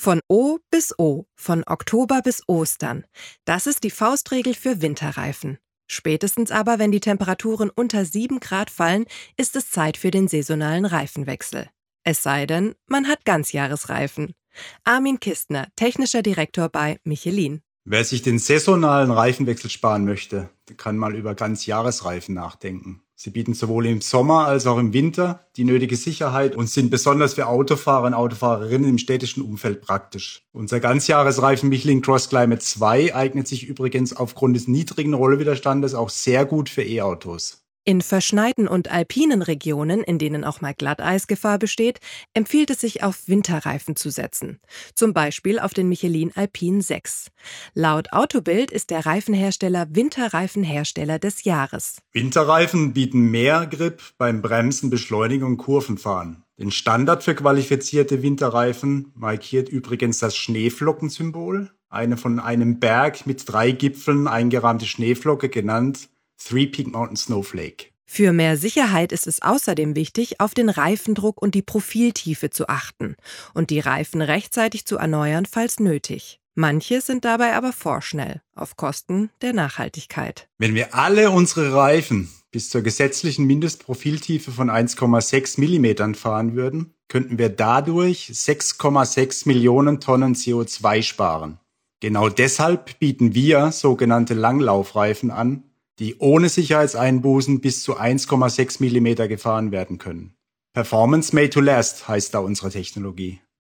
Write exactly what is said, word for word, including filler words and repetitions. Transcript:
Von O bis O, von Oktober bis Ostern. Das ist die Faustregel für Winterreifen. Spätestens aber, wenn die Temperaturen unter sieben Grad fallen, ist es Zeit für den saisonalen Reifenwechsel. Es sei denn, man hat Ganzjahresreifen. Armin Kistner, technischer Direktor bei Michelin. Wer sich den saisonalen Reifenwechsel sparen möchte, kann mal über Ganzjahresreifen nachdenken. Sie bieten sowohl im Sommer als auch im Winter die nötige Sicherheit und sind besonders für Autofahrer und Autofahrerinnen im städtischen Umfeld praktisch. Unser Ganzjahresreifen Michelin Cross Climate zwei eignet sich übrigens aufgrund des niedrigen Rollwiderstandes auch sehr gut für E-Autos. In verschneiten und alpinen Regionen, in denen auch mal Glatteisgefahr besteht, empfiehlt es sich, auf Winterreifen zu setzen. Zum Beispiel auf den Michelin Alpine sechs. Laut Autobild ist der Reifenhersteller Winterreifenhersteller des Jahres. Winterreifen bieten mehr Grip beim Bremsen, Beschleunigen und Kurvenfahren. Den Standard für qualifizierte Winterreifen markiert übrigens das Schneeflockensymbol, eine von einem Berg mit drei Gipfeln eingerahmte Schneeflocke, genannt Three Peak Mountain Snowflake. Für mehr Sicherheit ist es außerdem wichtig, auf den Reifendruck und die Profiltiefe zu achten und die Reifen rechtzeitig zu erneuern, falls nötig. Manche sind dabei aber vorschnell, auf Kosten der Nachhaltigkeit. Wenn wir alle unsere Reifen bis zur gesetzlichen Mindestprofiltiefe von eins Komma sechs Millimetern fahren würden, könnten wir dadurch sechs Komma sechs Millionen Tonnen C O zwei sparen. Genau deshalb bieten wir sogenannte Langlaufreifen an, die ohne Sicherheitseinbußen bis zu eins Komma sechs Millimeter gefahren werden können. Performance made to last heißt da unsere Technologie.